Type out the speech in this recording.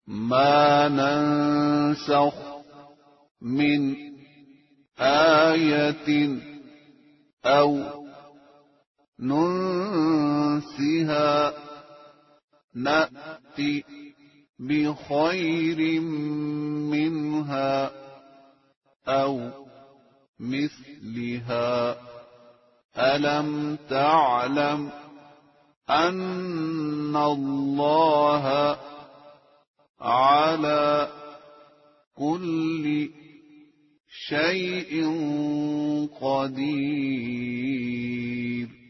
ما ننسخ من آية أو ننسها نأت بخير منها أو مثلها ألم تعلم أن الله على كل شيء قدير.